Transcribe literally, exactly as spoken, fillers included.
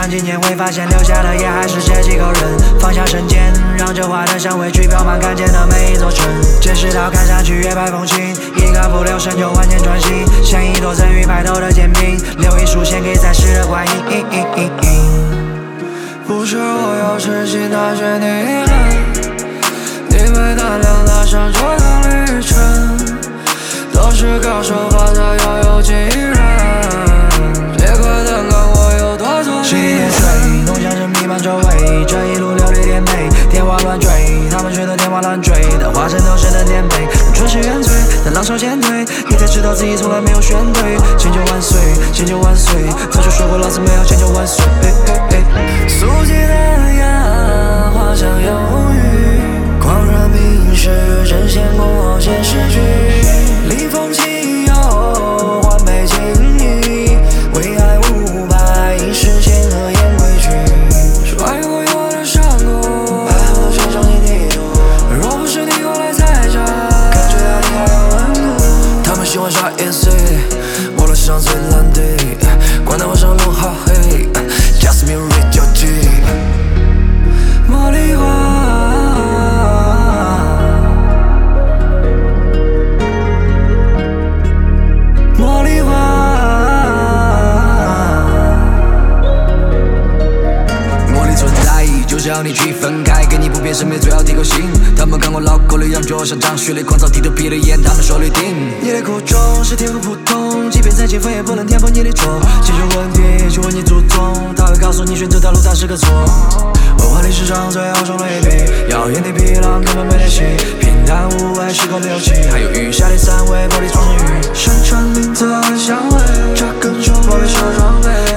上几年会发现留下的也还是这几口人。放下成见，让这花的香味去飘满看见的每一座城。见识到看上去越白风情，一个不留神就万千转型，像一朵曾于白头的煎饼，留一束献给在世的观音。不是我要痴心，那是你了。你没胆量踏上这趟旅程，都是高手把它要有几人。别快点看我有多错。十一点睡，浓香正弥漫周围，这一路流连颠沛，天花乱坠，他们觉得天花乱坠的化身都是等颠沛，春是原罪，但浪潮渐退，你才知道自己从来没有选对。千秋万岁，千秋万岁，早就说过老子们要千秋万岁。俗气的呀，花香忧郁，狂热名士真仙过现实剧，逆风起游，换配情谊，为爱无白，一世间和言规矩，穿过我的山谷，爱我的全场你地图，若不是你过来踩着，感觉到你还有温度。他们喜欢耍演戏，我的世上最烂的，管他晚上龙好黑 ，Just me read your G， 茉莉花。就要你去分开，给你不变审美最好提口型。他们看过老狗的羊角，像张学雷狂躁低头皮的眼，他们说律定。你的苦衷是天赋普通，即便再勤奋也不能填补你的错。解决问题去问你祖宗，他会告诉你选这条路它是个错。文化历史上最厚重的一笔，耀眼的皮囊根本没得戏，平淡无味是口流气，还有余下的三味玻璃装进鱼，山川林泽的香味，扎根手玻璃小装备。